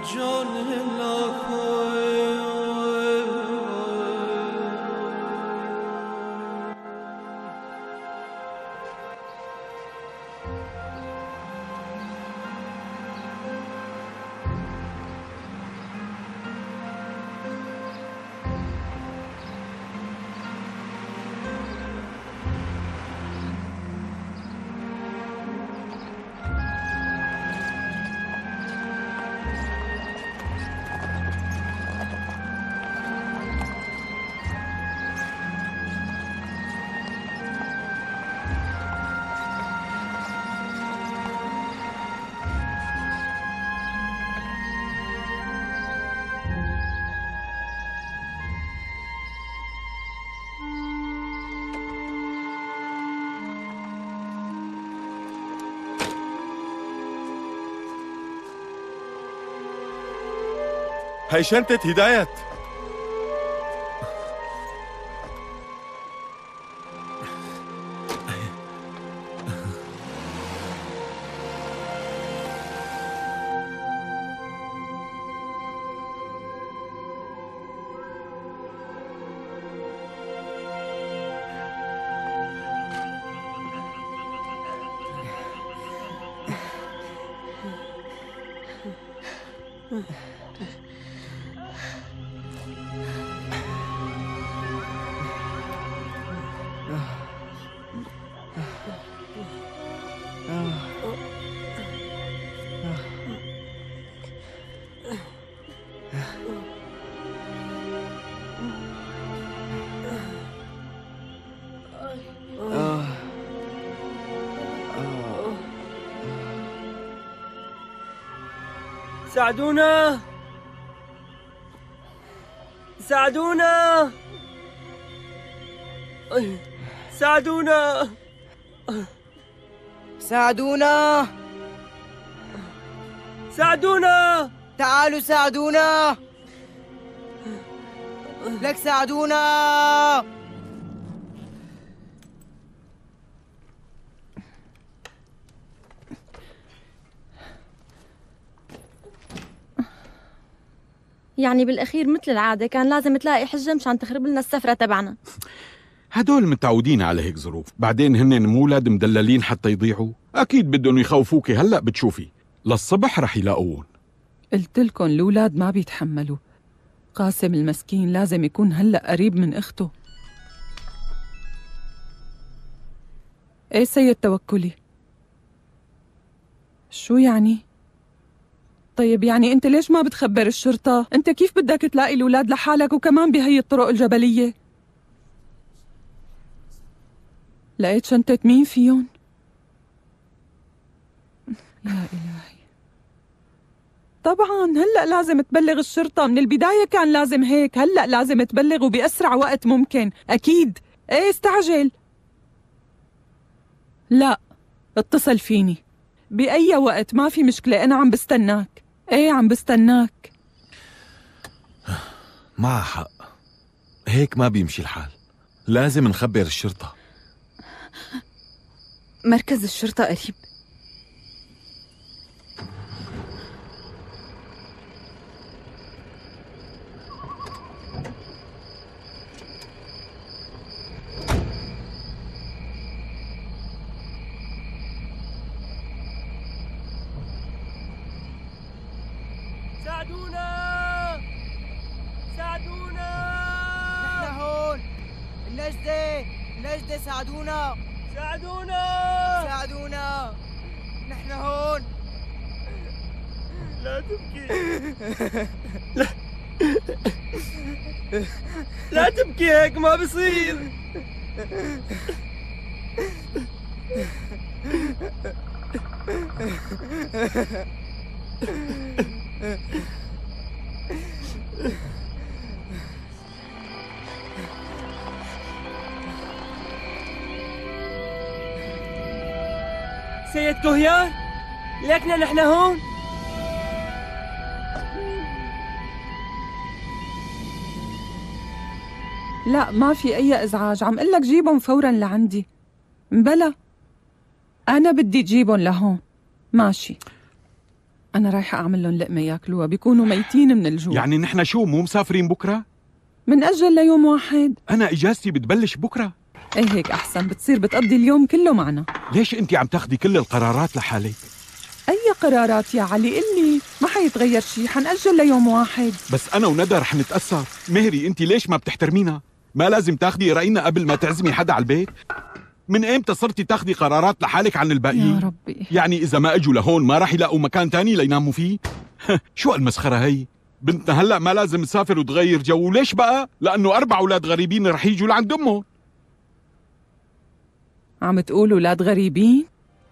هي شنطة هداية. ساعدونا ساعدونا ساعدونا ساعدونا ساعدونا تعالوا ساعدونا لك ساعدونا. يعني بالأخير مثل العادة كان لازم تلاقي حجة مشان تخرب لنا السفرة تبعنا. هدول متعودين على هيك ظروف، بعدين هن مولد مدللين حتى يضيعوا، أكيد بدهم يخوفوكي. هلأ بتشوفي للصبح رح يلاقوون. قلت لكم الأولاد ما بيتحملوا. قاسم المسكين لازم يكون هلأ قريب من أخته. إيه سيد توكلي؟ شو يعني؟ طيب يعني أنت ليش ما بتخبر الشرطة؟ أنت كيف بدك تلاقي الأولاد لحالك وكمان بهي الطرق الجبلية؟ لقيت شنطة مين فيهم؟ يا إلهي. طبعاً هلأ لازم تبلغ الشرطة، من البداية كان لازم هيك، هلأ لازم تبلغ وبأسرع وقت ممكن، أكيد. إيه استعجل. لا، اتصل فيني بأي وقت، ما في مشكلة، أنا عم بستناك. إيه عم بستناك. معها حق، هيك ما بيمشي الحال، لازم نخبر الشرطة. مركز الشرطة قريب. ساعدونا ساعدونا. نحن هون. النجدة ساعدونا ساعدونا ساعدونا. نحن هون. لا تبكي. لا لا تبكي، هيك ما بصير. سيد كهيان، لكنا نحن هون. لا ما في أي إزعاج، عم قلك جيبهم فوراً لعندي. بلا أنا بدي تجيبهم لهون. ماشي. أنا رايحة أعمل لهم لقمة ياكلوها، بيكونوا ميتين من الجوع. يعني نحن شو مو مسافرين بكرة؟ منأجل ليوم واحد. أنا إجازتي بتبلش بكرة. إيه هيك أحسن، بتصير بتقضي اليوم كله معنا. ليش أنت عم تاخدي كل القرارات لحالك؟ أي قرارات يا علي؟ قلي ما حيتغير شي، حنأجل ليوم واحد. بس أنا وندى رح نتأثر. مهري أنت ليش ما بتحترمينا؟ ما لازم تاخدي رأينا قبل ما تعزمي حدا على البيت؟ من ايمتى صرتي تاخدي قرارات لحالك عن الباقيين؟ يا ربي. يعني إذا ما أجوا لهون ما راح يلاقوا مكان تاني ليناموا فيه؟ شو المسخرة هي؟ بنتنا هلأ ما لازم تسافر وتغير جو، ليش بقى؟ لأنه 4 أولاد غريبين رح يجوا لعند أمهم. عم تقول ولاد غريبين؟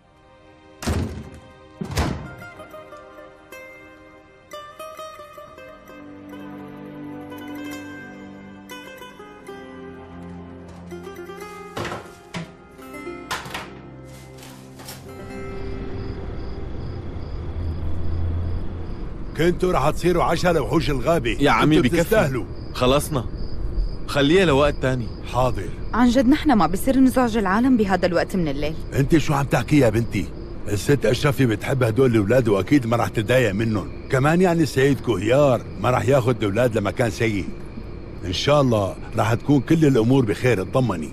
كنتوا رح تصيروا عشاء لوحوش الغابة. يا عمي انتوا بكفي. بتستاهلوا. خلصنا، خليها لوقت تاني. حاضر. عن جد نحن ما بصير نزعج العالم بهذا الوقت من الليل. انت شو عم تحكي يا بنتي؟ الست اشرفي بتحب هدول الاولاد واكيد ما رح تتضايق منهم، كمان يعني السيد كهيار ما رح ياخذ الاولاد لمكان سيء. ان شاء الله رح تكون كل الامور بخير، اطمني.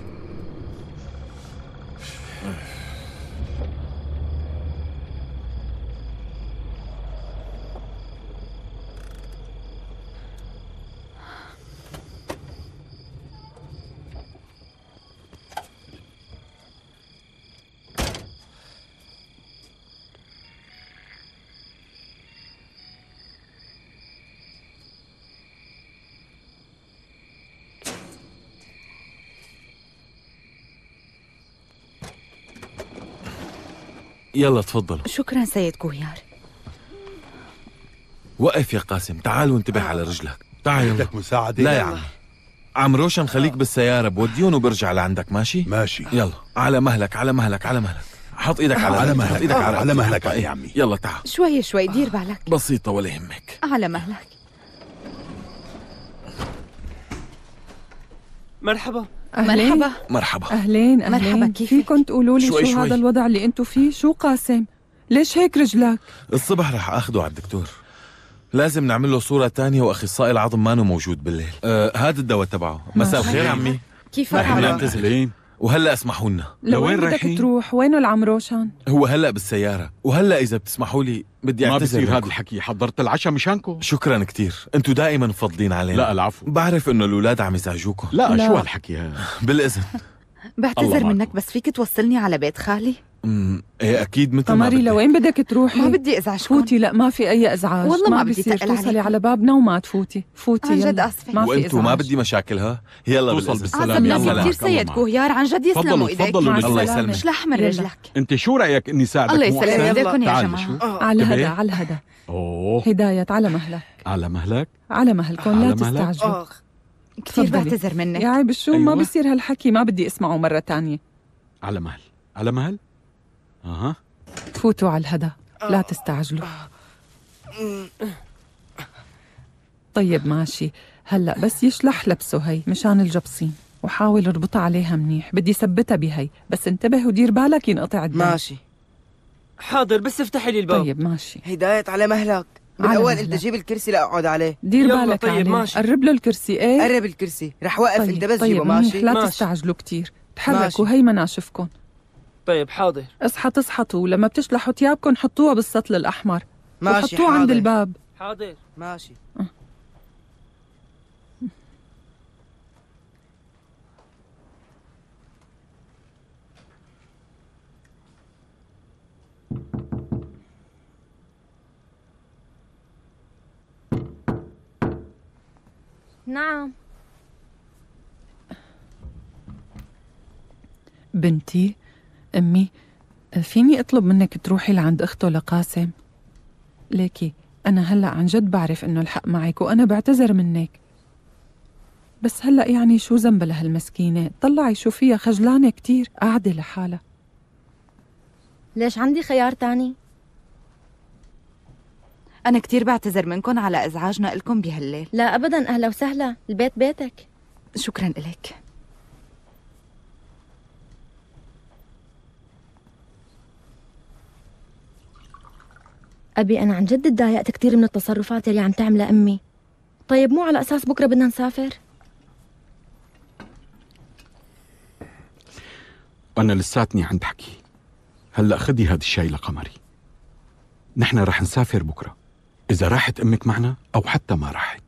يلا تفضلوا. شكرا سيد كوهيار. وقف يا قاسم، تعال وانتبه على رجلك. تعال يلا. بدك مساعدة؟ لا يا عمي. عم روشن خليك بالسيارة، بوديهم وبرجع لعندك. ماشي؟ ماشي. يلا على مهلك على مهلك على مهلك. حط ايدك على على رقبتك، مهلك. حط ايدك على على رقبتك. مهلك حط يا عمي. يلا تعال. شوي شوي دير بالك. بسيطة ولا يهمك. على مهلك. مرحبا. أهلين. مرحبا. مرحبا. أهلين. مرحبا، كيفك؟ فيكن تقولوا لي شوي شو شوي. هذا الوضع اللي انتو فيه؟ شو قاسم؟ ليش هيك رجلك؟ الصبح رح اخده على الدكتور، لازم نعمل له صورة تانية واخصائي العظم مانو موجود بالليل. هذا الدواء تبعه. مساء الخير عمي. كيفك مرحبا. عمي؟ نعتذر. لين؟ وهلا اسمحوا لنا، لوين بدك رايحين؟ تروح؟ وينه العم روشن؟ هو هلا بالسيارة، وهلا اذا بتسمحوا لي بدي ما اعتذر بصير منكم. هذا الحكي، حضرت العشاء مشانكم. شكرا كتير، انتوا دائما مفضلين علينا. لا العفو. بعرف انه الاولاد عم يزعجوكم. لا, لا. شو هالحكي هذا؟ بالاذن. بعتذر الله منك معكم. بس فيك توصلني على بيت خالي؟ ايه اكيد مثل ما قمري بدك. لوين بدك تروحي؟ ما بدي ازعجكم. فوتي. لا ما في اي ازعاج. والله ما بدي بصير تقل توصلي عليكي. على بابنا وما تفوتي. فوتي عن جد يلا. آسفة. ما في وانتوا ما ازعاج. بدي مشاكل. يلا توصل بالإذن. بالسلامة. عظم يلا ناسي معك، كثير الله سيد معك. كوهيار، عن جد يسلموا تفضلوا ايديك. تفضلوا. مع الله السلامة. يسلمك. مش لحمر يلا. رجلك. انت شو رايك اني ساعدك؟ الله مو يسلم أحسن؟ ايديكم يا تعالي جماعة. شو؟ على انتبهي. الهدى على الهدى. اوه هداية على مهلك. على مهلك. على مهلكم لا على مهلك؟ تستعجلوا. كثير تفضلي. بعتذر منك. يا عيب شو أيوة. ما بصير هالحكي، ما بدي اسمعه مرة تانية. على مهل. على مهل. اها. فوتوا على الهدى لا تستعجلوا. طيب ماشي، هلأ بس يشلح لبسه هي مشان الجبصين، وحاول اربطها عليها منيح. بدي ثبتها بهي، بس انتبه ودير بالك ينقطع الدم. ماشي. حاضر، بس افتحي لي الباب. طيب ماشي. هداية على مهلك. على بالأول مهلك. أنت جيب الكرسي لأقعد عليه. دير يلا بالك طيب، عليه. ماشي. قرب له الكرسي. ايه قرب الكرسي، رح وقف أنت بس طيب جيبه. منيح، ماشي. لا ماشي. تستعجلوا كتير. تحركوا ماشي. هي مناشفكم. طيب حاضر. اصحطوا لما بتشلحوا ثيابكم حطوها بالسطل الأحمر. ماشي وحطوه عند حاضر. الباب. حاضر. ماشي. نعم. بنتي، أمي، فيني أطلب منك تروحي لعند أخته لقاسم؟ ليكي أنا هلأ عن جد بعرف إنه الحق معك وأنا بعتذر منك، بس هلأ يعني شو ذنبها لهالمسكينة؟ طلعي شو فيها، خجلانة كتير قاعدة لحالها. ليش عندي خيار تاني؟ أنا كتير بعتذر منكم على إزعاجنا لكم بهالليل. لا أبدا، أهلا وسهلا، البيت بيتك. شكرا إليك. أبي أنا عن جد تضايقت كثير من التصرفات اللي عم تعملها أمي. طيب مو على أساس بكرة بدنا نسافر؟ أنا لساتني عند حكي. هلأ خدي هاد الشاي لقمري. نحن رح نسافر بكرة، إذا راحت أمك معنا أو حتى ما راحت.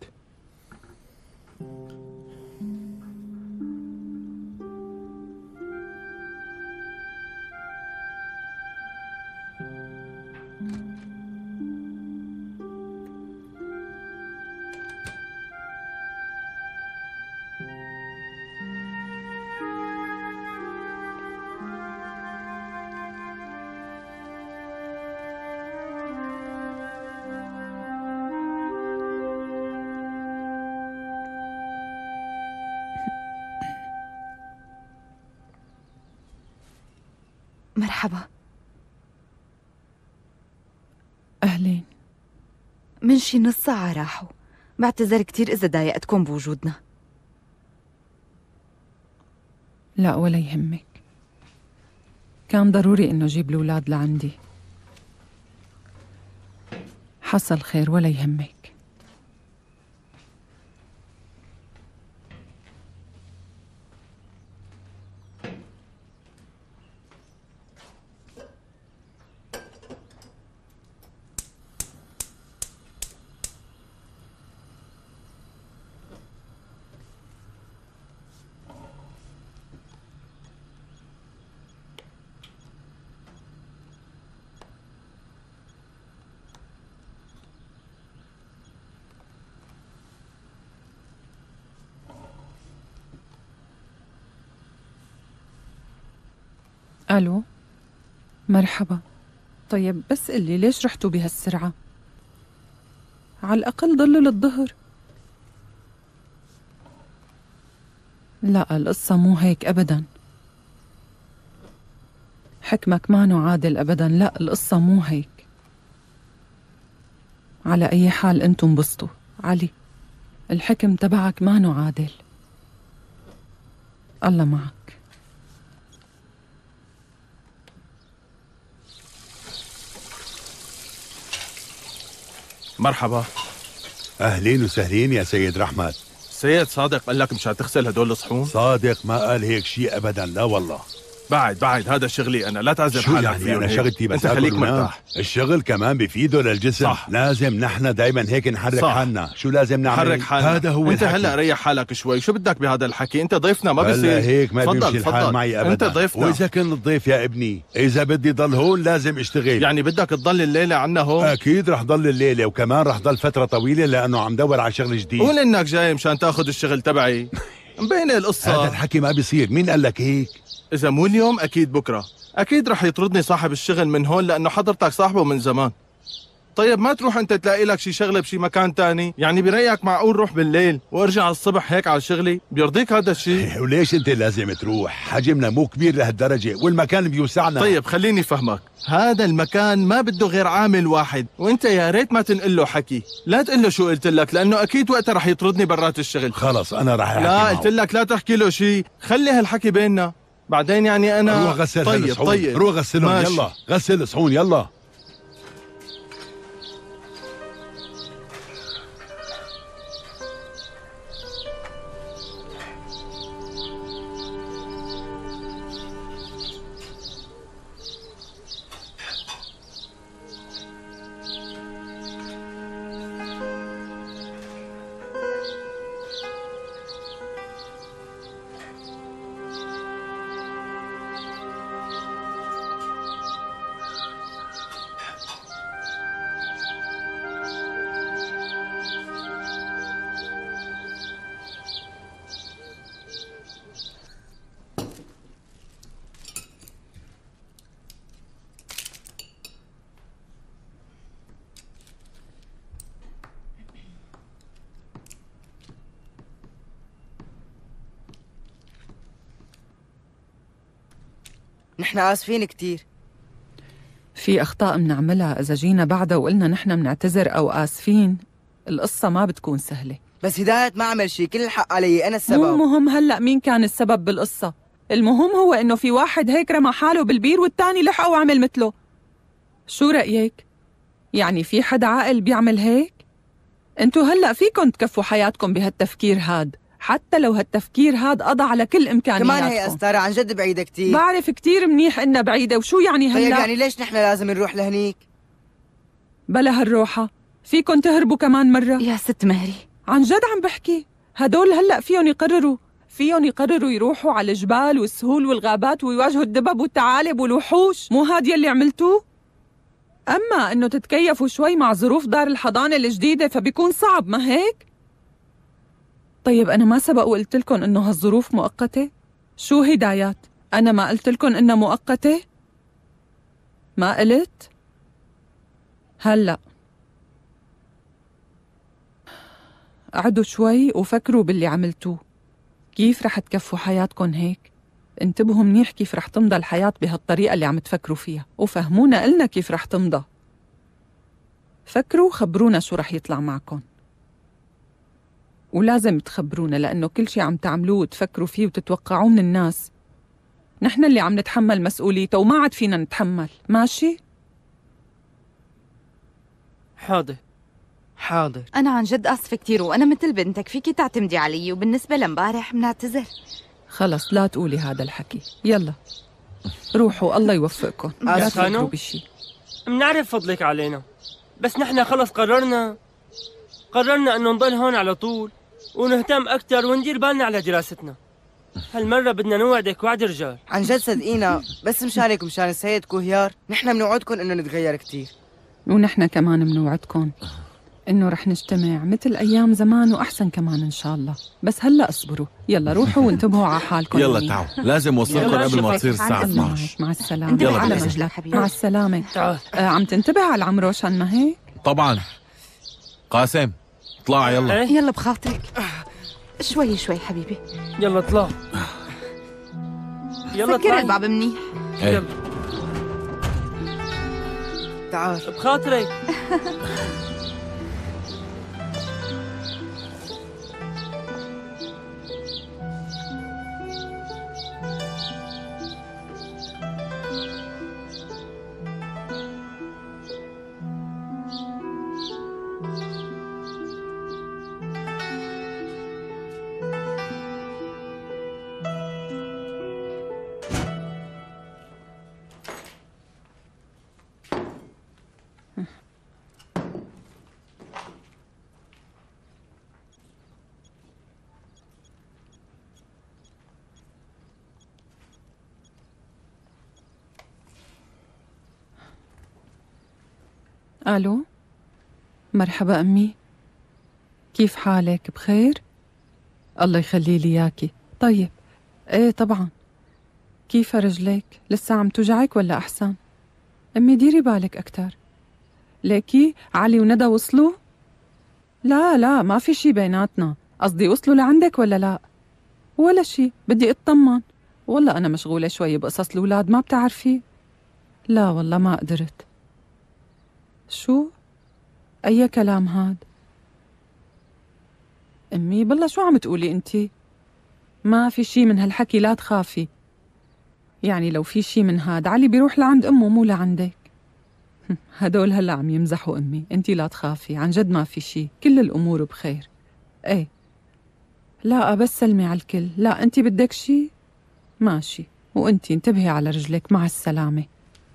مرحبا. أهلين. من شي نص ساعة راحوا. بعتذر كتير إذا ضايقتكم بوجودنا. لا ولا يهمك، كان ضروري إنه أجيب الأولاد لعندي. حصل خير ولا يهمك. ألو، مرحبا. طيب بس قلي ليش رحتوا بهالسرعة؟ على الأقل ضلوا للظهر. لا القصة مو هيك أبدا. حكمك مانو عادل أبدا. لا القصة مو هيك. على أي حال أنتم انبسطوا. علي، الحكم تبعك مانو عادل. الله معك. مرحبا. أهلين وسهلين يا سيد رحمت. سيد صادق قال لك مشان تغسل هدول الصحون؟ صادق ما قال هيك شيء أبدا، لا والله. بعد هذا شغلي أنا، لا تعذب شو حالك يعني؟ أنا شغلتي بس أنت خليك أكل ونام. مرتاح. الشغل كمان بفيده للجسم. صح. لازم نحن دايما هيك نحرك صح. حالنا. شو لازم نعمل؟ حرك حالنا. هذا هو أنت الحكي. هلا ريح حالك شوي. شو بدك بهذا الحكي؟ أنت ضيفنا ما هلا بصير هيك ما بيمشي الحال معي أبدا. أنت ضيفنا. وإذا كنت ضيف يا ابني، إذا بدي ضل هون لازم اشتغل. يعني بدك تضل الليلة عنا هون؟ أكيد رح ضل الليلة، وكمان رح ضل فترة طويلة لأنه عم دور على شغل جديد. قول إنك جاي مشان تاخذ الشغل تبعي. مبينة القصة. هذا الحكي ما بيصير. مين قال لك هيك؟ إذا مو اليوم أكيد بكرة. أكيد رح يطردني صاحب الشغل من هون لأنه حضرتك صاحبه من زمان. طيب ما تروح أنت تلاقي لك شي شغلة بشي مكان تاني؟ يعني برأيك معقول روح بالليل وارجع الصبح هيك على شغلي؟ بيرضيك هذا الشيء؟ وليش أنت لازم تروح؟ حجمنا مو كبير لهالدرجة والمكان بيوسعنا. طيب خليني فهمك، هذا المكان ما بده غير عامل واحد، وأنت يا ريت ما تنقل له حكي، لا تقول له شو قلت لك لأنه أكيد وقتها رح يطردني برات الشغل. خلص أنا رح أحكي لا معه. قلت لك لا تحكي له شيء، خلي هالحكي بيننا. بعدين يعني أنا روح غسل طيب الصحون. طيب روح غسلهم. ماشي. يلا غسل الصحون يلا. نحن آسفين كتير. في أخطاء منعملها إذا جينا بعدها وقلنا نحن منعتذر أو آسفين القصة ما بتكون سهلة. بس هداية ما عمل شي، كل الحق علي، أنا السبب. مو مهم هلأ مين كان السبب بالقصة، المهم هو إنه في واحد هيك رمى حاله بالبير والتاني لحقه وعمل مثله. شو رأيك؟ يعني في حدا عاقل بيعمل هيك؟ انتو هلأ فيكن تكفوا حياتكم بهالتفكير هاد، حتى لو هالتفكير هاد قضى على كل إمكانياتكم. كمان هي أستارة عن جد بعيدة كتير. بعرف كتير منيح إنها بعيدة، وشو يعني هلأ؟ طيب يعني ليش نحن لازم نروح لهنيك؟ بلا هالروحة، فيكن تهربوا كمان مرة. يا ست مهري عن جد عم بحكي، هدول هلأ فيهم يقرروا يروحوا على الجبال والسهول والغابات ويواجهوا الدبب والثعالب والوحوش. مو هاد يلي عملتوه؟ أما إنه تتكيفوا شوي مع ظروف دار الحضانة الجديدة فبيكون صعب، ما هيك؟ طيب أنا ما سبق وقلت لكم إنه هالظروف مؤقتة؟ شو هدايات؟ أنا ما قلت لكم إنها مؤقتة؟ ما قلت؟ هلأ قعدوا شوي وفكروا باللي عملتوه. كيف رح تكفوا حياتكم هيك؟ انتبهوا منيح كيف رح تمضى الحياة بهالطريقة اللي عم تفكروا فيها، وفهمونا إلنا كيف رح تمضى. فكروا وخبرونا شو رح يطلع معكم، ولازم تخبرونا لأنه كل شي عم تعملوه وتفكروا فيه وتتوقعوه من الناس نحن اللي عم نتحمل مسؤوليته وما عاد فينا نتحمل. ماشي؟ حاضر. أنا عن جد آسفة كتير، وأنا مثل بنتك فيكي تعتمدي علي، وبالنسبة لمبارح بنعتذر. خلص لا تقولي هذا الحكي، يلا روحوا الله يوفقكم. لا تفكروا بشي. منعرف فضلك علينا، بس نحن خلص قررنا انه نضل هون على طول ونهتم اكثر وندير بالنا على دراستنا. هالمرة بدنا نوعدك وعد رجال. عن جد صدقينا، بس مشانك ومشان السيد كوهيار نحن بنوعدكم انه نتغير كتير. ونحن كمان بنوعدكم إنه رح نجتمع مثل أيام زمان وأحسن كمان إن شاء الله. بس هلأ اصبروا، يلا روحوا وانتبهوا على حالكم. يلا تعالوا، لازم وصلكم قبل ما تصير الساعة 12. مع السلامة. يلا على بإذن. رجلك. مع السلامة. عم تنتبه على العمروشان ما هيك؟ طبعا. قاسم اطلع يلا. يلا بخاطرك، شوي شوي حبيبي. يلا اطلع. يلا سكر الباب منيح. ايه. تعال بخاطرك. ألو، مرحبا أمي، كيف حالك؟ بخير؟ الله يخلي لي إياكي. طيب، إيه طبعا. كيف رجلك؟ لسه عم توجعك ولا أحسن؟ أمي ديري بالك أكتر. ليكي علي وندى وصلوا؟ لا ما في شي بيناتنا، قصدي وصلوا لعندك ولا لا؟ ولا شي، بدي اطمن. والله أنا مشغولة شوي بقصص الأولاد ما بتعرفي؟ لا والله ما قدرت. شو؟ أي كلام هاد؟ أمي بالله شو عم تقولي أنتي؟ ما في شي من هالحكي، لا تخافي. يعني لو في شي من هاد علي بيروح لعند أمه مو لعندك. هدول هلا عم يمزحوا أمي، أنتي لا تخافي، عن جد ما في شي، كل الأمور بخير. إيه لا بس سلمي على الكل. لا أنتي بدك شي؟ ماشي، وأنتي انتبهي على رجلك. مع السلامة.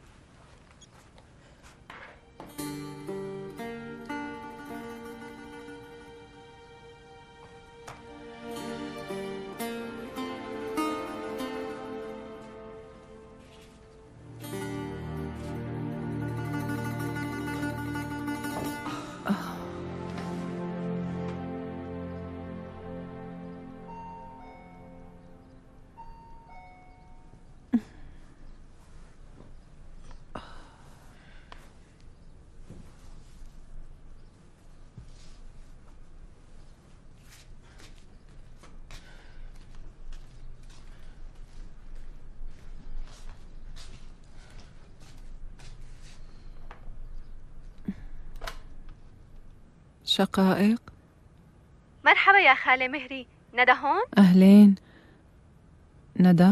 شقائق. مرحبا يا خالة مهري، ندى هون؟ أهلين. ندى؟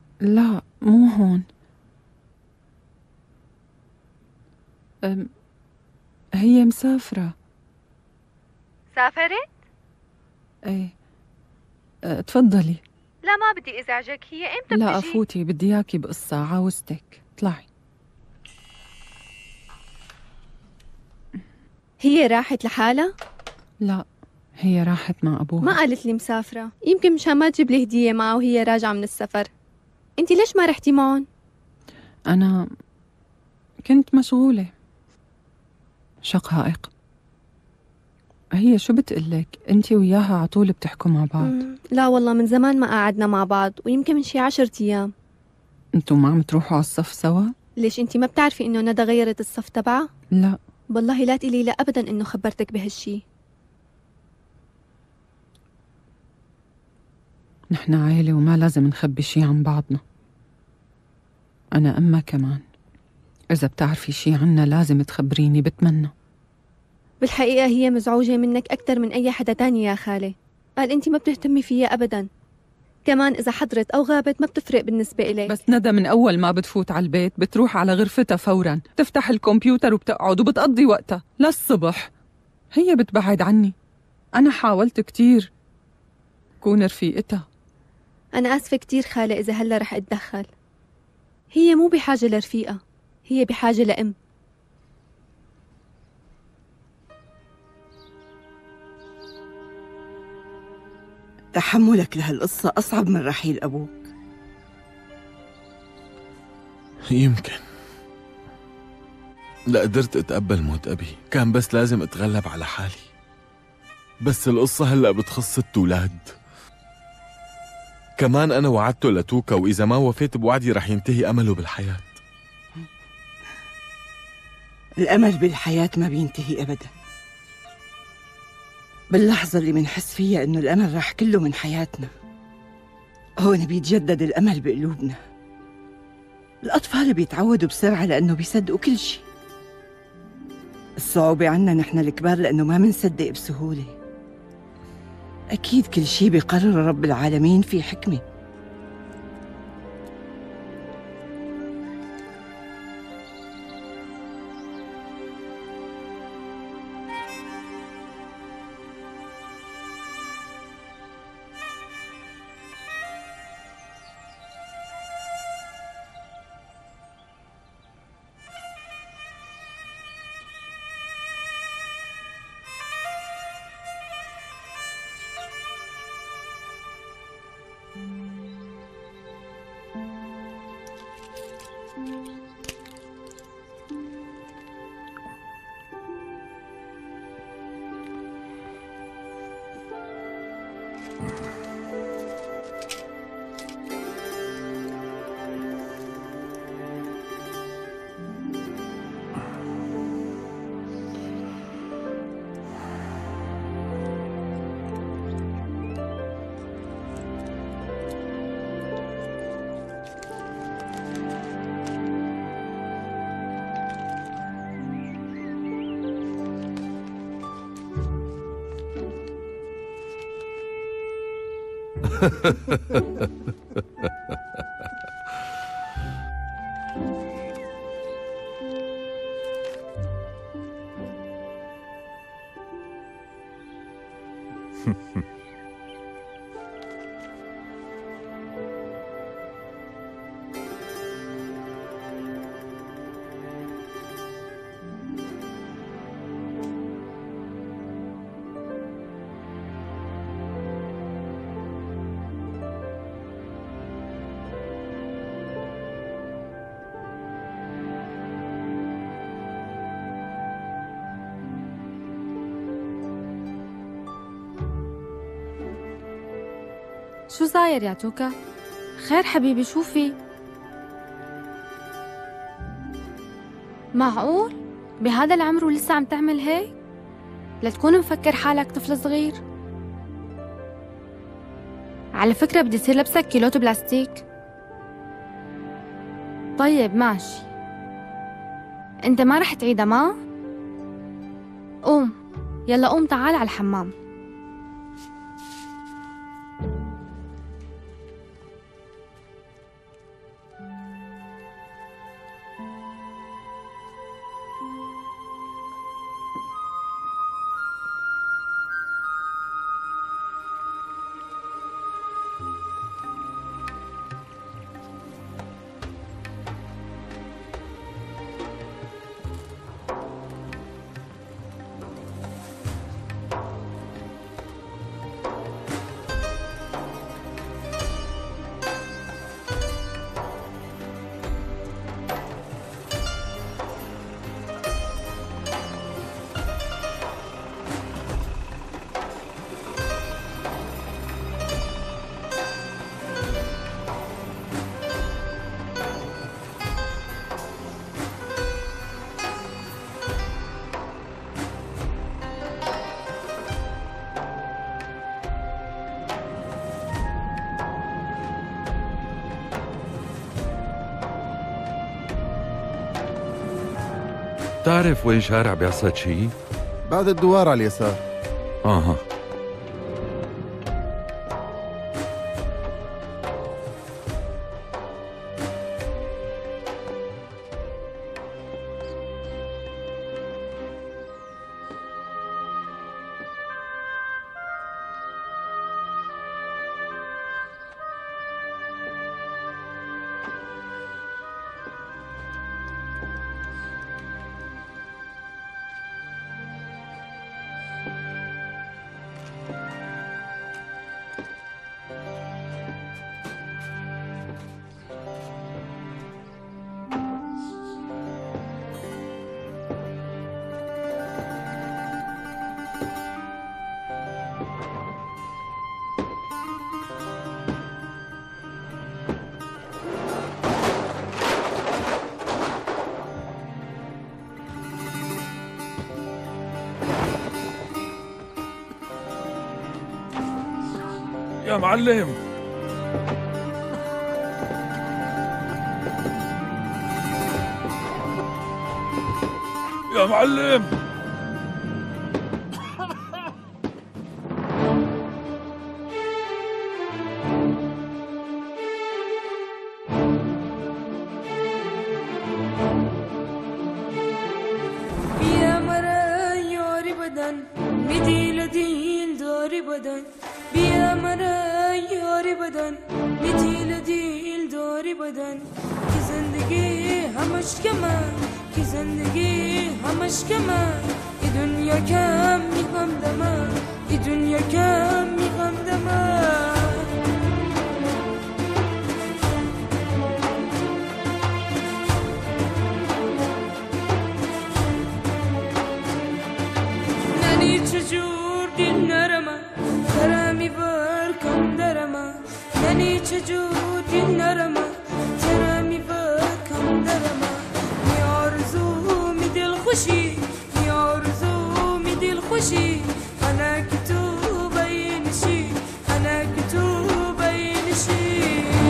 لا مو هون. هي مسافرة. سافرت؟ ايه. تفضلي. لا ما بدي ازعجك، هي امتى لا بتجي؟ افوتي، بدي اياكي بقصة، عاوزتك اطلعي. هي راحت لحالها؟ لا، هي راحت مع ابوها. ما قالت لي مسافرة، يمكن مشان ما تجيب لي هدية معها وهي راجعة من السفر. انتي ليش ما رحتي معهم؟ انا كنت مشغولة، شقائق. هي شو بتقلك؟ انتي وياها عطول بتحكوا مع بعض. لا والله من زمان ما قعدنا مع بعض، ويمكن من شي 10 أيام. انتوا ما عم تروحوا على الصف سوا؟ ليش انتي ما بتعرفي انه ندى غيرت الصف تبعها؟ لا والله لا تقولي لا ابدا انه خبرتك بهالشي. نحن عائلة وما لازم نخبي شي عن بعضنا. أنا أمها كمان، إذا بتعرفي شي عنا لازم تخبريني، بتمنى. بالحقيقة هي مزعوجة منك أكتر من أي حدا تاني يا خالة. قال انتي ما بتهتمي فيها أبدا، كمان إذا حضرت أو غابت ما بتفرق بالنسبة إليك. بس ندى من أول ما بتفوت على البيت بتروح على غرفتها فورا، تفتح الكمبيوتر وبتقعد وبتقضي وقتها للصبح. هي بتبعد عني. أنا حاولت كتير كون رفيقتها. أنا آسفة كتير خالة إذا هلا رح أتدخل. هي مو بحاجة لرفيقة، هي بحاجة لأم. تحملك لهالقصة أصعب من رحيل أبوك. يمكن لا قدرت أتقبل موت أبي، كان بس لازم أتغلب على حالي. بس القصة هلأ بتخص التولاد. كمان أنا وعدته لتوكا، وإذا ما وفيت بوعدي رح ينتهي أمله بالحياة. الأمل بالحياة ما بينتهي أبدا. باللحظة اللي منحس فيها إنه الأمل راح كله من حياتنا، هون بيتجدد الأمل بقلوبنا. الأطفال بيتعودوا بسرعة لأنه بيصدقوا كل شيء. الصعوبة عنا نحن الكبار لأنه ما منصدق بسهولة. أكيد كل شيء بيقرر رب العالمين في حكمة. شو صاير يا توكا؟ خير حبيبي، شو في؟ معقول؟ بهذا العمر ولسه عم تعمل هيك؟ لتكون مفكر حالك طفل صغير؟ على فكرة بدي يصير لبسك كيلوت بلاستيك. طيب ماشي، انت ما رح تعيدها ما؟ قوم، يلا قوم تعال على الحمام. بتعرف وين شارع بيعصد شي؟ بعد الدوار على اليسار. اها. يا معلم، يا معلم، بیا مرا یاری بدن میدیل دیل داری بدن بیا مرا یاری بدن میدیل دیل داری بدن که زندگی همش کمه که زندگی همش کمه ای دنیا کم میخوام دمه ای دنیا کم میخوام دمه چجور دل نرمه ترمی بر کم درمه یعنی چجور دل نرمه ترمی بر کم درمه می آرزو می دل خوشی می آرزو می دل خوشی انا که تو بینشی انا که تو بینشی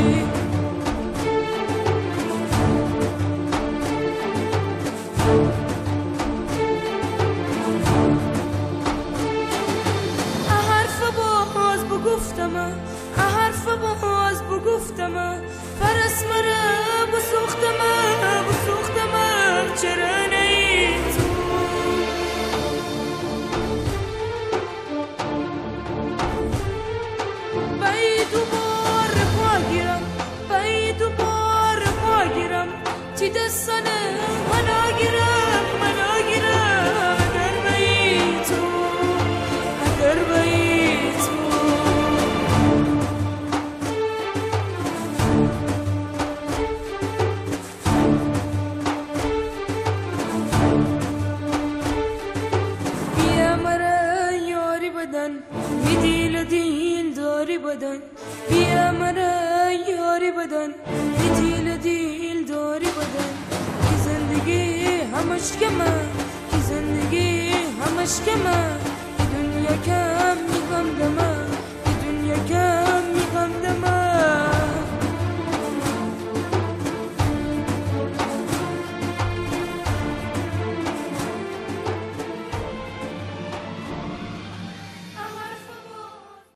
حرف باز بگفتم فرس مرا بسوختم چرا نی تو بای دوبار پاگیرم چی دستانه مناگیرم اگر بایی تو اگر بایی تو میدیل دیل داری بدن بیا مرا یاری بدن میدیل دیل داری بدن که زندگی همش کمه که زندگی همش کمه دنیا کم میخوام دمه